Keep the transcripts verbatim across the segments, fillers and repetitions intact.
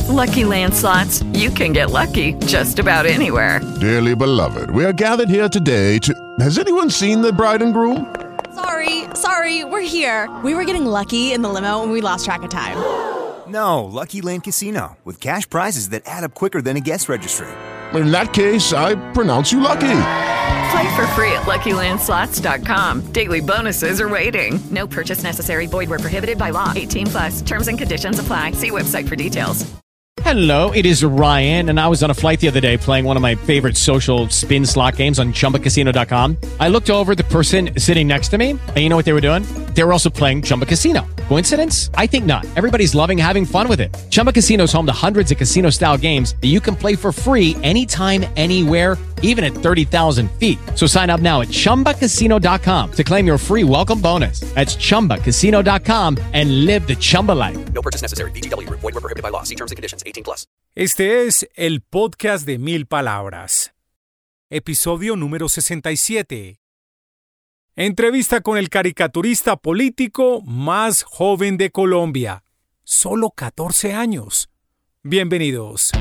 Lucky Land Slots, you can get lucky just about anywhere. Dearly beloved, we are gathered here today to... Has anyone seen the bride and groom? Sorry, sorry, we're here. We were getting lucky in the limo and we lost track of time. No, Lucky Land Casino, with cash prizes that add up quicker than a guest registry. In that case, I pronounce you lucky. Play for free at Lucky Land Slots dot com. Daily bonuses are waiting. No purchase necessary. Void where prohibited by law. eighteen plus. Terms and conditions apply. See website for details. Hello, it is Ryan, and I was on a flight the other day playing one of my favorite social spin slot games on Chumba Casino dot com. I looked over at the person sitting next to me, and you know what they were doing? They were also playing Chumba Casino. Coincidence? I think not. Everybody's loving having fun with it. Chumba Casino is home to hundreds of casino-style games that you can play for free anytime, anywhere, even at thirty thousand feet. So sign up now at Chumba Casino dot com to claim your free welcome bonus. That's Chumba Casino dot com and live the Chumba life. No purchase necessary. V G W. Void where prohibited by law. See terms and conditions. eighteen plus. Este es el podcast de Mil Palabras. Episodio número sesenta y siete. Entrevista con el caricaturista político más joven de Colombia. Solo catorce años. Bienvenidos.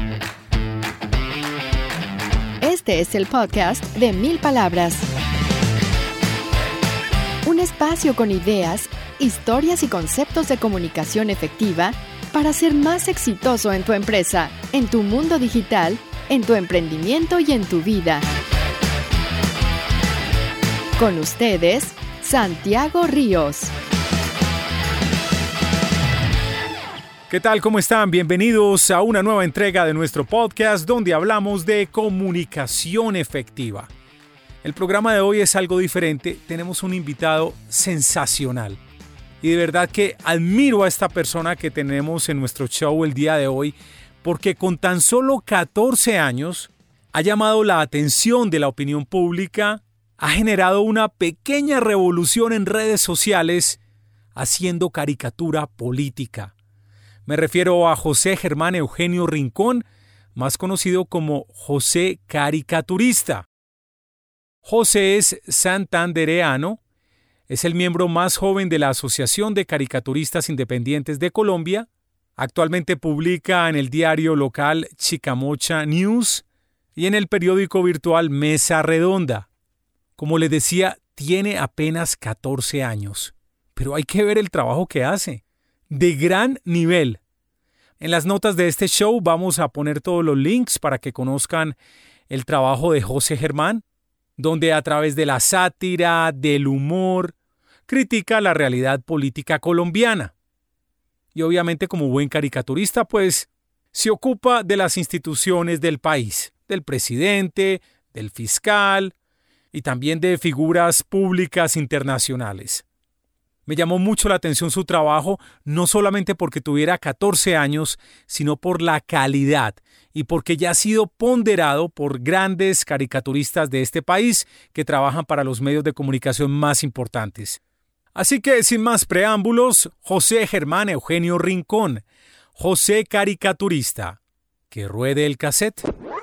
Este es el podcast de Mil Palabras. Un espacio con ideas, historias y conceptos de comunicación efectiva para ser más exitoso en tu empresa, en tu mundo digital, en tu emprendimiento y en tu vida. Con ustedes, Santiago Ríos. ¿Qué tal? ¿Cómo están? Bienvenidos a una nueva entrega de nuestro podcast donde hablamos de comunicación efectiva. El programa de hoy es algo diferente. Tenemos un invitado sensacional. Y de verdad que admiro a esta persona que tenemos en nuestro show el día de hoy, porque con tan solo catorce años ha llamado la atención de la opinión pública, ha generado una pequeña revolución en redes sociales haciendo caricatura política. Me refiero a José Germán Eugenio Rincón, más conocido como José Caricaturista. José es santandereano. Es el miembro más joven de la Asociación de Caricaturistas Independientes de Colombia. Actualmente publica en el diario local Chicamocha News y en el periódico virtual Mesa Redonda. Como les decía, tiene apenas catorce años, pero hay que ver el trabajo que hace. De gran nivel. En las notas de este show vamos a poner todos los links para que conozcan el trabajo de José Germán, donde a través de la sátira, del humor, critica la realidad política colombiana. Y obviamente como buen caricaturista, pues, se ocupa de las instituciones del país, del presidente, del fiscal y también de figuras públicas internacionales. Me llamó mucho la atención su trabajo, no solamente porque tuviera catorce años, sino por la calidad y porque ya ha sido ponderado por grandes caricaturistas de este país que trabajan para los medios de comunicación más importantes. Así que, sin más preámbulos, José Germán Eugenio Rincón, José Caricaturista. Que ruede el cassette.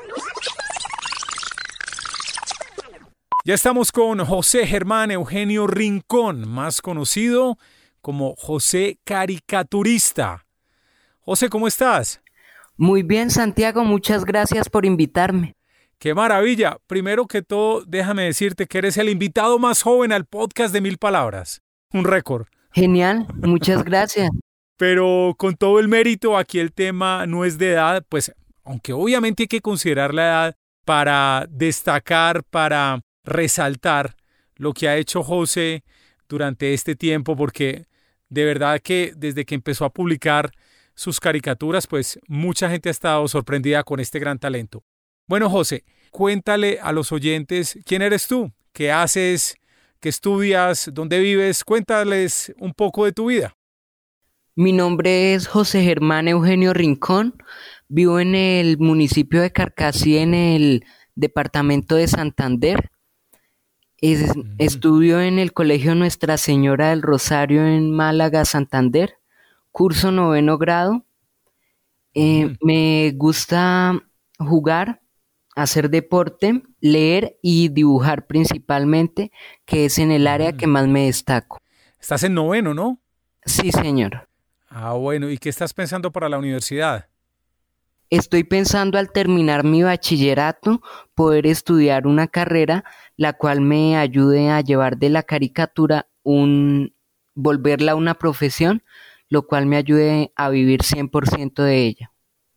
Ya estamos con José Germán Eugenio Rincón, más conocido como José Caricaturista. José, ¿cómo estás? Muy bien, Santiago, muchas gracias por invitarme. ¡Qué maravilla! Primero que todo, déjame decirte que eres el invitado más joven al podcast de Mil Palabras. Un récord. Genial, muchas gracias. Pero con todo el mérito, aquí el tema no es de edad, pues aunque obviamente hay que considerar la edad para destacar, para resaltar lo que ha hecho José durante este tiempo, porque de verdad que desde que empezó a publicar sus caricaturas, pues mucha gente ha estado sorprendida con este gran talento. Bueno, José, cuéntale a los oyentes quién eres tú, qué haces, qué estudias, dónde vives, cuéntales un poco de tu vida. Mi nombre es José Germán Eugenio Rincón, vivo en el municipio de Carcassí, en el departamento de Santander. Es, mm. Estudio en el Colegio Nuestra Señora del Rosario en Málaga, Santander, curso noveno grado. Eh, mm. Me gusta jugar, hacer deporte, leer y dibujar principalmente, que es en el área mm. que más me destaco. Estás en noveno, ¿no? Sí, señor. Ah, bueno. ¿Y qué estás pensando para la universidad? Estoy pensando al terminar mi bachillerato poder estudiar una carrera la cual me ayude a llevar de la caricatura un volverla una profesión, lo cual me ayude a vivir cien por ciento de ella.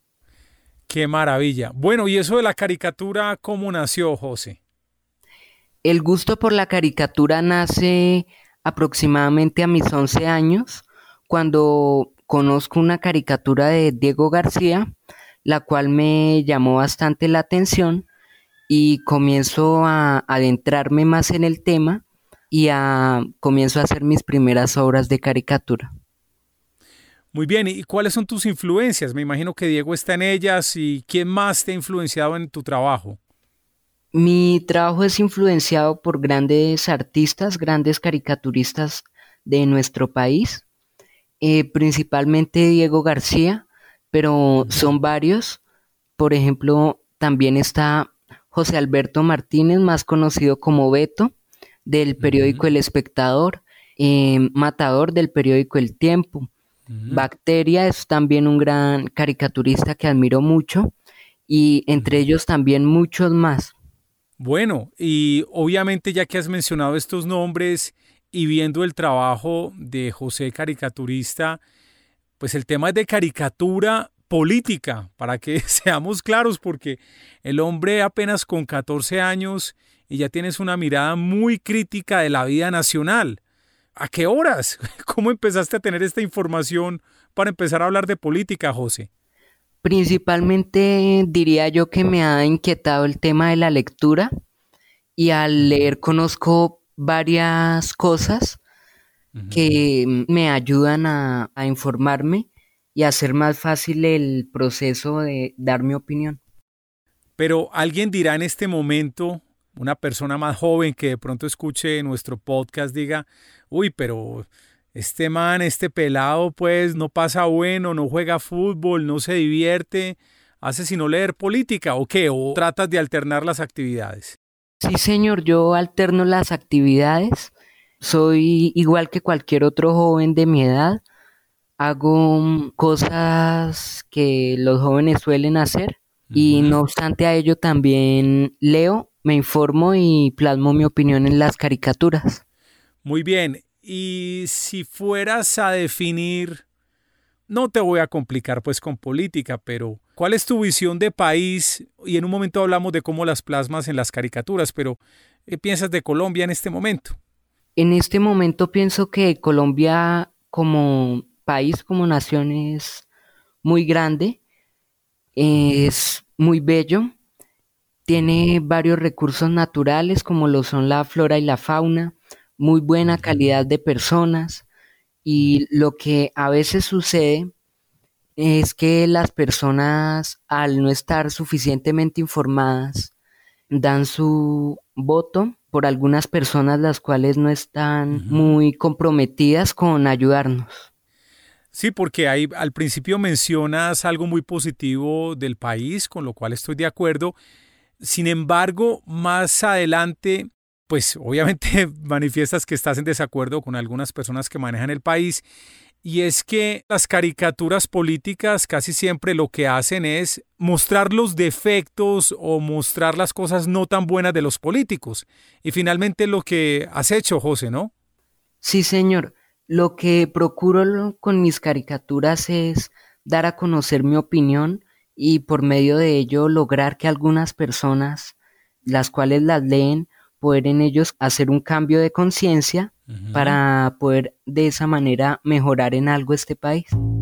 ¡Qué maravilla! Bueno, ¿y eso de la caricatura cómo nació, José? El gusto por la caricatura nace aproximadamente a mis once años, cuando conozco una caricatura de Diego García, la cual me llamó bastante la atención y comienzo a adentrarme más en el tema y a, comienzo a hacer mis primeras obras de caricatura. Muy bien, ¿y cuáles son tus influencias? Me imagino que Diego está en ellas. ¿Y quién más te ha influenciado en tu trabajo? Mi trabajo es influenciado por grandes artistas, grandes caricaturistas de nuestro país, eh, principalmente Diego García, pero son varios. Por ejemplo, también está José Alberto Martínez, más conocido como Beto, del periódico El Espectador, eh, Matador del periódico El Tiempo. Uh-huh. Bacteria es también un gran caricaturista que admiro mucho, y entre uh-huh. ellos también muchos más. Bueno, y obviamente ya que has mencionado estos nombres y viendo el trabajo de José caricaturista, pues el tema es de caricatura política, para que seamos claros, porque el hombre apenas con catorce años y ya tienes una mirada muy crítica de la vida nacional. ¿A qué horas? ¿Cómo empezaste a tener esta información para empezar a hablar de política, José? Principalmente diría yo que me ha inquietado el tema de la lectura, y al leer conozco varias cosas uh-huh. que me ayudan a, a informarme y hacer más fácil el proceso de dar mi opinión. Pero alguien dirá en este momento, una persona más joven que de pronto escuche nuestro podcast, diga, uy, pero este man, este pelado, pues no pasa bueno, no juega fútbol, no se divierte, hace sino leer política, ¿o qué? ¿O tratas de alternar las actividades? Sí, señor, yo alterno las actividades. Soy igual que cualquier otro joven de mi edad. Hago cosas que los jóvenes suelen hacer y no obstante a ello también leo, me informo y plasmo mi opinión en las caricaturas. Muy bien, y si fueras a definir, no te voy a complicar pues con política, pero ¿cuál es tu visión de país? Y en un momento hablamos de cómo las plasmas en las caricaturas, pero ¿qué piensas de Colombia en este momento? En este momento pienso que Colombia como país, como nación, es muy grande, es muy bello, tiene varios recursos naturales como lo son la flora y la fauna, muy buena calidad de personas, y lo que a veces sucede es que las personas, al no estar suficientemente informadas, dan su voto por algunas personas las cuales no están uh-huh. muy comprometidas con ayudarnos. Sí, porque ahí al principio mencionas algo muy positivo del país, con lo cual estoy de acuerdo. Sin embargo, más adelante, pues obviamente manifiestas que estás en desacuerdo con algunas personas que manejan el país, y es que las caricaturas políticas casi siempre lo que hacen es mostrar los defectos o mostrar las cosas no tan buenas de los políticos. Y finalmente lo que has hecho, José, ¿no? Sí, señor. Lo que procuro con mis caricaturas es dar a conocer mi opinión y por medio de ello lograr que algunas personas, las cuales las leen, poder en ellos hacer un cambio de conciencia uh-huh. para poder de esa manera mejorar en algo este país.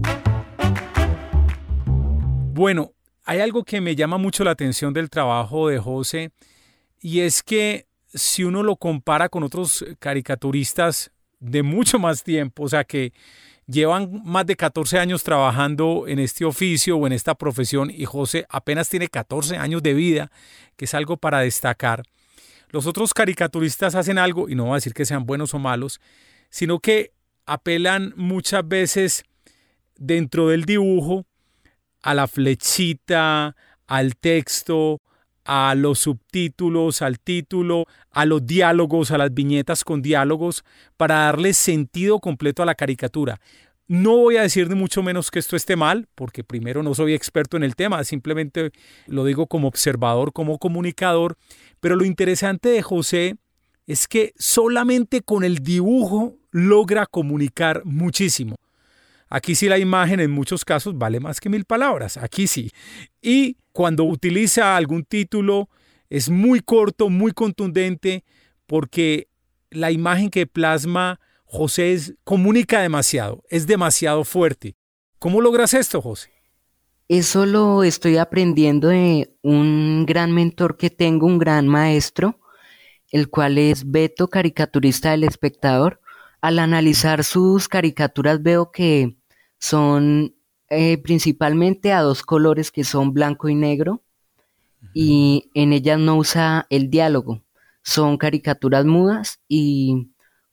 Bueno, hay algo que me llama mucho la atención del trabajo de José, y es que si uno lo compara con otros caricaturistas de mucho más tiempo, o sea que llevan más de catorce años trabajando en este oficio o en esta profesión, y José apenas tiene catorce años de vida, que es algo para destacar. Los otros caricaturistas hacen algo, y no voy a decir que sean buenos o malos, sino que apelan muchas veces dentro del dibujo a la flechita, al texto, a los subtítulos, al título, a los diálogos, a las viñetas con diálogos, para darle sentido completo a la caricatura. No voy a decir ni mucho menos que esto esté mal, porque primero no soy experto en el tema, simplemente lo digo como observador, como comunicador, pero lo interesante de José es que solamente con el dibujo logra comunicar muchísimo. Aquí sí la imagen en muchos casos vale más que mil palabras, aquí sí. Y cuando utiliza algún título es muy corto, muy contundente, porque la imagen que plasma José es, comunica demasiado, es demasiado fuerte. ¿Cómo logras esto, José? Eso lo estoy aprendiendo de un gran mentor que tengo, un gran maestro, el cual es Beto, caricaturista del Espectador. Al analizar sus caricaturas veo que son eh, principalmente a dos colores, que son blanco y negro, uh-huh. y en ellas no usa el diálogo. Son caricaturas mudas y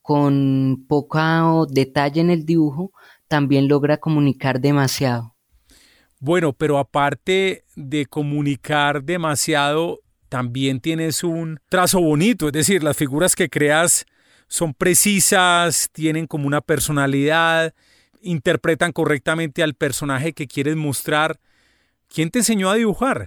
con poco detalle en el dibujo también logra comunicar demasiado. Bueno, pero aparte de comunicar demasiado, también tienes un trazo bonito, es decir, las figuras que creas son precisas, tienen como una personalidad, interpretan correctamente al personaje que quieres mostrar. ¿Quién te enseñó a dibujar?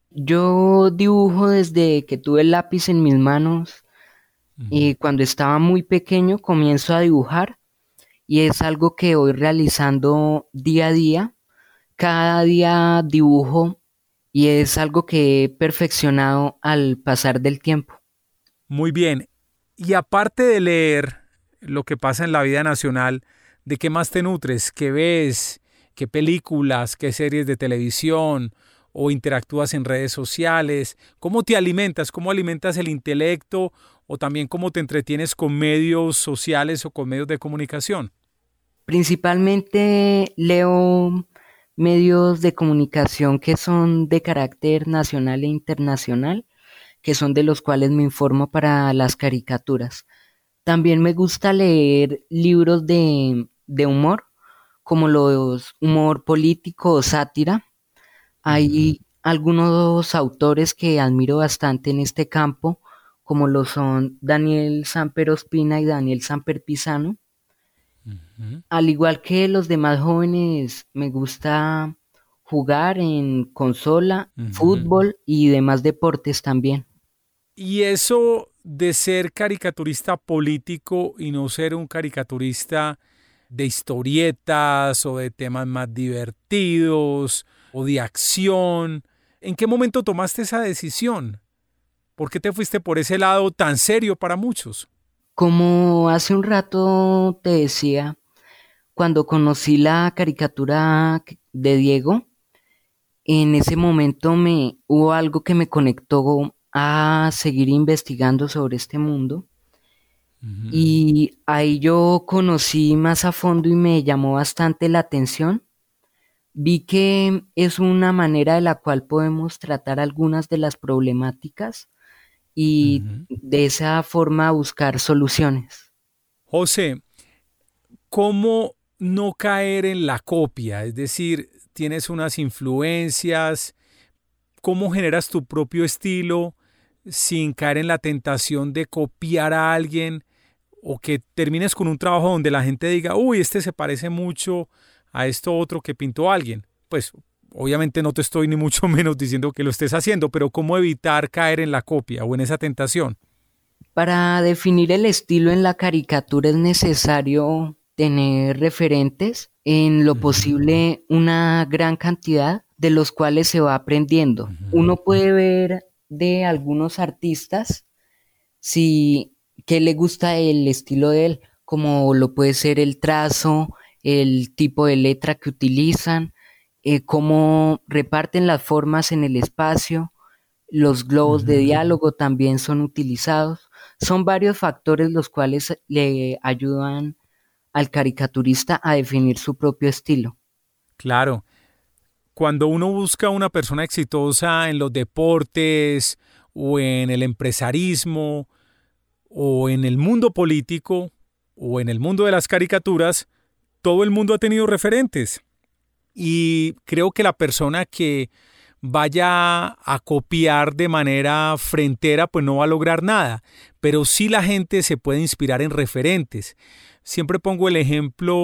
Yo dibujo desde que tuve el lápiz en mis manos. Uh-huh. Y cuando estaba muy pequeño comienzo a dibujar y es algo que voy realizando día a día. Cada día dibujo y es algo que he perfeccionado al pasar del tiempo. Muy bien. Y aparte de leer lo que pasa en la vida nacional, ¿de qué más te nutres? ¿Qué ves? ¿Qué películas? ¿Qué series de televisión? ¿O interactúas en redes sociales? ¿Cómo te alimentas? ¿Cómo alimentas el intelecto? ¿O también cómo te entretienes con medios sociales o con medios de comunicación? Principalmente leo medios de comunicación que son de carácter nacional e internacional, que son de los cuales me informo para las caricaturas. También me gusta leer libros de, de humor, como los humor político o sátira. Hay uh-huh. algunos autores que admiro bastante en este campo, como lo son Daniel Samper Ospina y Daniel Samper Pisano. Uh-huh. Al igual que los demás jóvenes, me gusta jugar en consola, uh-huh. fútbol y demás deportes también. Y eso de ser caricaturista político y no ser un caricaturista de historietas o de temas más divertidos o de acción, ¿en qué momento tomaste esa decisión? ¿Por qué te fuiste por ese lado tan serio para muchos? Como hace un rato te decía, cuando conocí la caricatura de Diego, en ese momento me hubo algo que me conectó a seguir investigando sobre este mundo. Uh-huh. Y ahí yo conocí más a fondo y me llamó bastante la atención. Vi que es una manera de la cual podemos tratar algunas de las problemáticas y uh-huh. de esa forma buscar soluciones. José, ¿cómo no caer en la copia? Es decir, tienes unas influencias, ¿cómo generas tu propio estilo sin caer en la tentación de copiar a alguien o que termines con un trabajo donde la gente diga, uy, este se parece mucho a esto otro que pintó alguien? Pues obviamente no te estoy ni mucho menos diciendo que lo estés haciendo, pero ¿cómo evitar caer en la copia o en esa tentación? Para definir el estilo en la caricatura es necesario tener referentes, en lo posible una gran cantidad, de los cuales se va aprendiendo. Uno puede ver de algunos artistas si qué le gusta el estilo de él, como lo puede ser el trazo, el tipo de letra que utilizan, eh, cómo reparten las formas en el espacio, los globos uh-huh. de diálogo también son utilizados. Son varios factores los cuales le ayudan al caricaturista a definir su propio estilo. Claro. Cuando uno busca una persona exitosa en los deportes o en el empresarismo o en el mundo político o en el mundo de las caricaturas, todo el mundo ha tenido referentes. Y creo que la persona que vaya a copiar de manera frentera, pues no va a lograr nada. Pero sí la gente se puede inspirar en referentes. Siempre pongo el ejemplo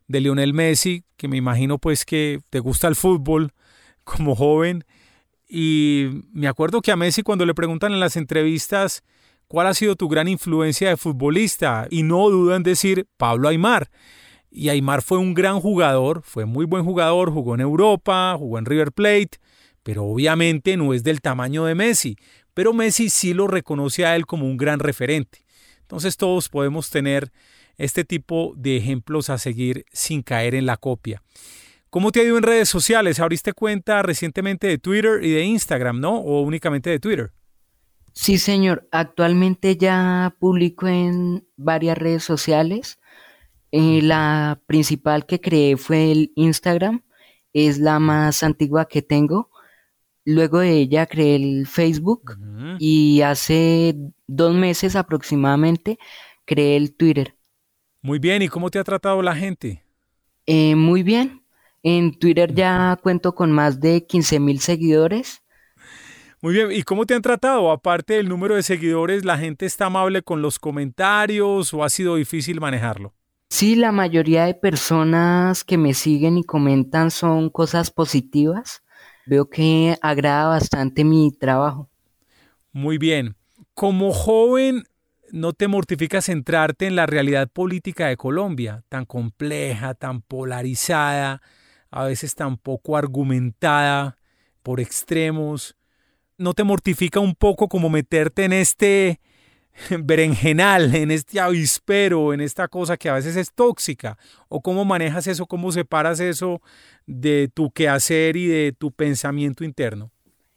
de Lionel Messi, que me imagino pues que te gusta el fútbol como joven. Y me acuerdo que a Messi, cuando le preguntan en las entrevistas cuál ha sido tu gran influencia de futbolista, y no dudan en decir Pablo Aimar. Y Aimar fue un gran jugador, fue muy buen jugador, jugó en Europa, jugó en River Plate, pero obviamente no es del tamaño de Messi. Pero Messi sí lo reconoce a él como un gran referente. Entonces todos podemos tener este tipo de ejemplos a seguir sin caer en la copia. ¿Cómo te ha ido en redes sociales? ¿Abriste cuenta recientemente de Twitter y de Instagram, no? ¿O únicamente de Twitter? Sí, señor. Actualmente ya publico en varias redes sociales. Eh, la principal que creé fue el Instagram. Es la más antigua que tengo. Luego de ella creé el Facebook. Uh-huh. Y hace dos meses aproximadamente creé el Twitter. Muy bien. ¿Y cómo te ha tratado la gente? Eh, muy bien. En Twitter ya cuento con más de quince mil seguidores. Muy bien, ¿y cómo te han tratado? Aparte del número de seguidores, ¿la gente está amable con los comentarios o ha sido difícil manejarlo? Sí, la mayoría de personas que me siguen y comentan son cosas positivas. Veo que agrada bastante mi trabajo. Muy bien. Como joven, ¿no te mortifica centrarte en la realidad política de Colombia, tan compleja, tan polarizada, a veces tan poco argumentada por extremos? ¿No te mortifica un poco como meterte en este berenjenal, en este avispero, en esta cosa que a veces es tóxica? ¿O cómo manejas eso, cómo separas eso de tu quehacer y de tu pensamiento interno?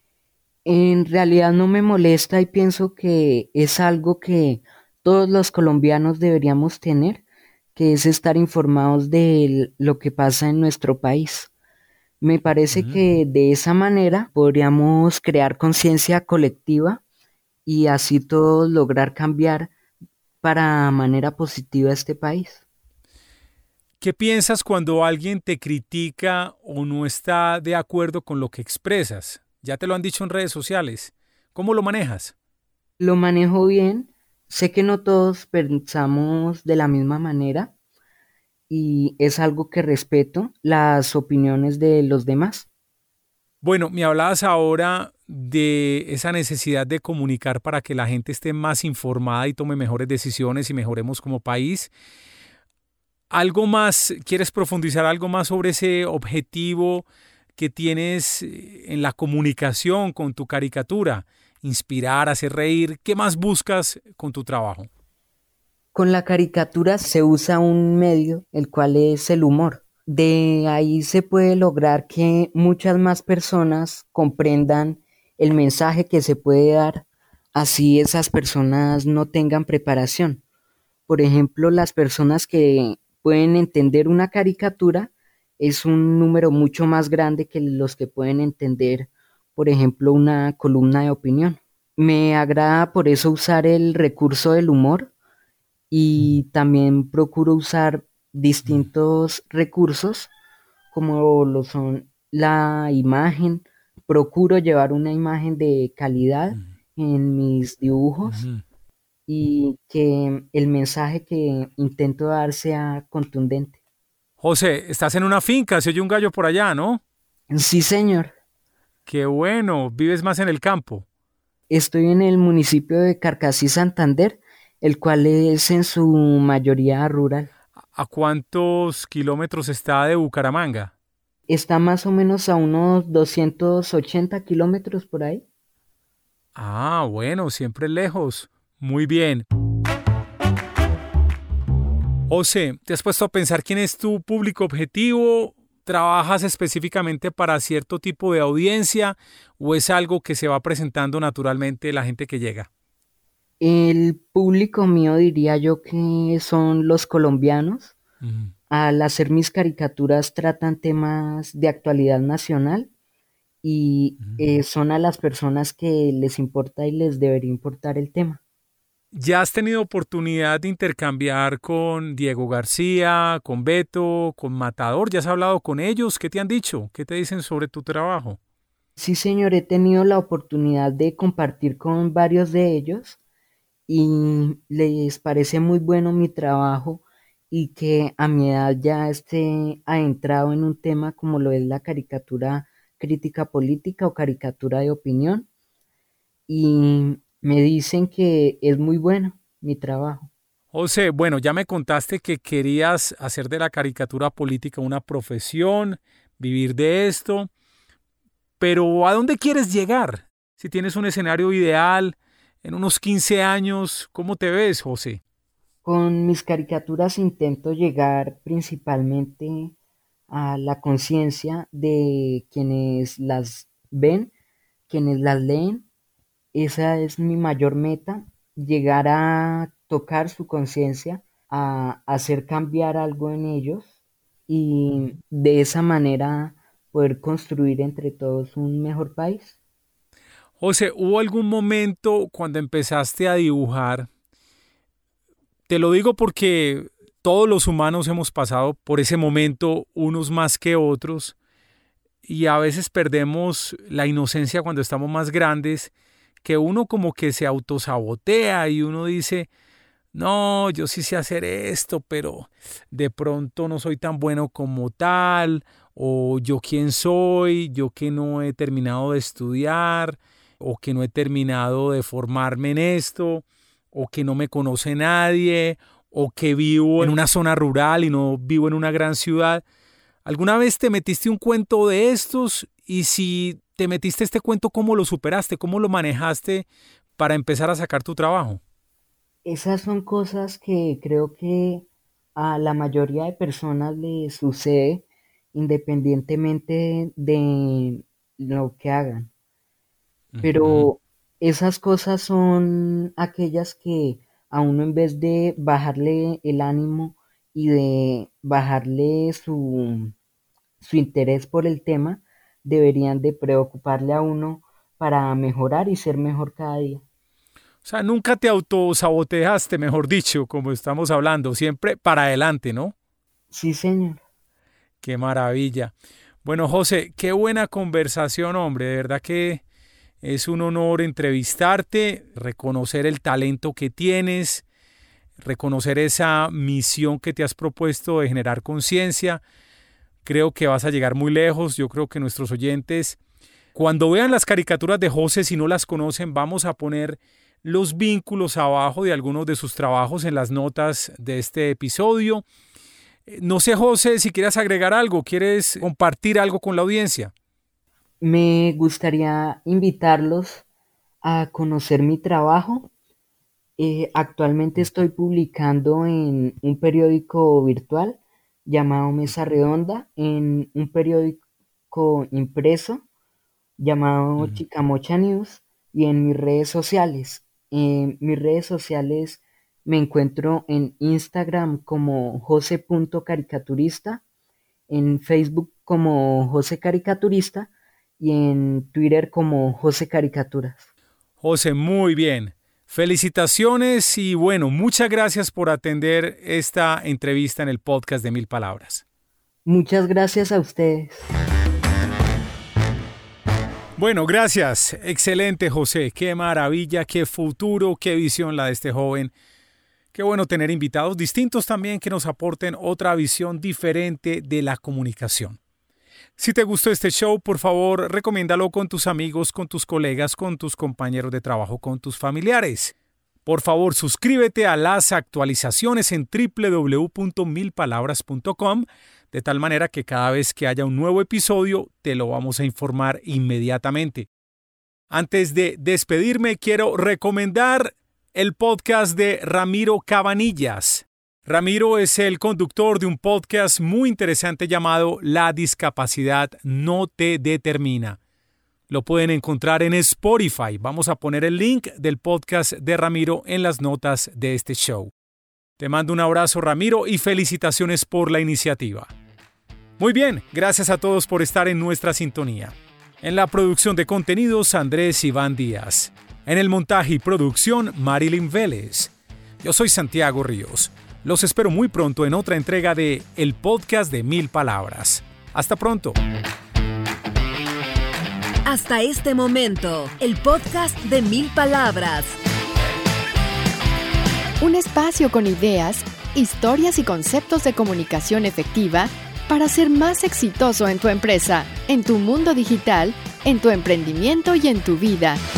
En realidad no me molesta y pienso que es algo que todos los colombianos deberíamos tener, que es estar informados de lo que pasa en nuestro país. Me parece uh-huh. que de esa manera podríamos crear conciencia colectiva y así todos lograr cambiar para manera positiva este país. ¿Qué piensas cuando alguien te critica o no está de acuerdo con lo que expresas? Ya te lo han dicho en redes sociales. ¿Cómo lo manejas? Lo manejo bien. Sé que no todos pensamos de la misma manera y es algo que respeto las opiniones de los demás. Bueno, me hablabas ahora de esa necesidad de comunicar para que la gente esté más informada y tome mejores decisiones y mejoremos como país. ¿Algo más? ¿Quieres profundizar algo más sobre ese objetivo que tienes en la comunicación con tu caricatura? Inspirar, hacer reír. ¿Qué más buscas con tu trabajo? Con la caricatura se usa un medio, el cual es el humor. De ahí se puede lograr que muchas más personas comprendan el mensaje que se puede dar, así esas personas no tengan preparación. Por ejemplo, las personas que pueden entender una caricatura es un número mucho más grande que los que pueden entender, por ejemplo, una columna de opinión. Me agrada por eso usar el recurso del humor y también procuro usar distintos recursos como lo son la imagen. Procuro llevar una imagen de calidad en mis dibujos uh-huh. y que el mensaje que intento dar sea contundente. José, estás en una finca, se oye un gallo por allá, ¿no? Sí, señor. Qué bueno, ¿vives más en el campo? Estoy en el municipio de Carcassí, Santander, el cual es en su mayoría rural. ¿A cuántos kilómetros está de Bucaramanga? Está más o menos a unos doscientos ochenta kilómetros por ahí. Ah, bueno, siempre lejos. Muy bien. José, ¿te has puesto a pensar quién es tu público objetivo? ¿Trabajas específicamente para cierto tipo de audiencia o es algo que se va presentando naturalmente la gente que llega? El público mío diría yo que son los colombianos. Uh-huh. Al hacer mis caricaturas tratan temas de actualidad nacional y uh-huh. eh, son a las personas que les importa y les debería importar el tema. ¿Ya has tenido oportunidad de intercambiar con Diego García, con Beto, con Matador? ¿Ya has hablado con ellos? ¿Qué te han dicho? ¿Qué te dicen sobre tu trabajo? Sí, señor, he tenido la oportunidad de compartir con varios de ellos y les parece muy bueno mi trabajo y que a mi edad ya esté adentrado en un tema como lo es la caricatura crítica política o caricatura de opinión, y me dicen que es muy bueno mi trabajo. José, bueno, ya me contaste que querías hacer de la caricatura política una profesión, vivir de esto, pero ¿a dónde quieres llegar? Si tienes un escenario ideal, en unos quince años, ¿cómo te ves, José? Con mis caricaturas intento llegar principalmente a la conciencia de quienes las ven, quienes las leen. Esa es mi mayor meta, llegar a tocar su conciencia, a hacer cambiar algo en ellos y de esa manera poder construir entre todos un mejor país. José, ¿hubo algún momento cuando empezaste a dibujar? Te lo digo porque todos los humanos hemos pasado por ese momento, unos más que otros, y a veces perdemos la inocencia cuando estamos más grandes, que uno como que se autosabotea y uno dice, no, yo sí sé hacer esto, pero de pronto no soy tan bueno como tal, o yo quién soy, yo que no he terminado de estudiar, o que no he terminado de formarme en esto, o que no me conoce nadie, o que vivo en una zona rural y no vivo en una gran ciudad. ¿Alguna vez te metiste un cuento de estos? Y si te metiste este cuento, ¿cómo lo superaste? ¿Cómo lo manejaste para empezar a sacar tu trabajo? Esas son cosas que creo que a la mayoría de personas les sucede independientemente de lo que hagan. Pero uh-huh. Esas cosas son aquellas que a uno, en vez de bajarle el ánimo y de bajarle su, su interés por el tema, deberían de preocuparle a uno para mejorar y ser mejor cada día. O sea, nunca te autosaboteaste, mejor dicho, como estamos hablando, siempre para adelante, ¿no? Sí, señor. Qué maravilla. Bueno, José, qué buena conversación, hombre, de verdad que es un honor entrevistarte, reconocer el talento que tienes, reconocer esa misión que te has propuesto de generar conciencia. Creo que vas a llegar muy lejos. Yo creo que nuestros oyentes, cuando vean las caricaturas de José, si no las conocen, vamos a poner los vínculos abajo de algunos de sus trabajos en las notas de este episodio. No sé, José, si quieres agregar algo, ¿quieres compartir algo con la audiencia? Me gustaría invitarlos a conocer mi trabajo. Eh, actualmente estoy publicando en un periódico virtual llamado Mesa Redonda, en un periódico impreso llamado uh-huh. Chicamocha News, y en mis redes sociales. En mis redes sociales me encuentro en Instagram como jose punto caricaturista, en Facebook como José Caricaturista y en Twitter como José Caricaturas. José, muy bien. Felicitaciones y bueno, muchas gracias por atender esta entrevista en el podcast de Mil Palabras. Muchas gracias a ustedes. Bueno, gracias. Excelente, José. Qué maravilla, qué futuro, qué visión la de este joven. Qué bueno tener invitados distintos también que nos aporten otra visión diferente de la comunicación. Si te gustó este show, por favor, recomiéndalo con tus amigos, con tus colegas, con tus compañeros de trabajo, con tus familiares. Por favor, suscríbete a las actualizaciones en doble u doble u doble u punto mil palabras punto com, de tal manera que cada vez que haya un nuevo episodio, te lo vamos a informar inmediatamente. Antes de despedirme, quiero recomendar el podcast de Ramiro Cabanillas. Ramiro es el conductor de un podcast muy interesante llamado La discapacidad no te determina. Lo pueden encontrar en Spotify. Vamos a poner el link del podcast de Ramiro en las notas de este show. Te mando un abrazo, Ramiro, y felicitaciones por la iniciativa. Muy bien, gracias a todos por estar en nuestra sintonía. En la producción de contenidos, Andrés Iván Díaz. En el montaje y producción, Marilyn Vélez. Yo soy Santiago Ríos. Los espero muy pronto en otra entrega de El Podcast de Mil Palabras. Hasta pronto. Hasta este momento, el podcast de Mil Palabras. Un espacio con ideas, historias historias y conceptos de comunicación efectiva para ser más exitoso en tu empresa, en tu mundo digital, en tu emprendimiento y en tu vida.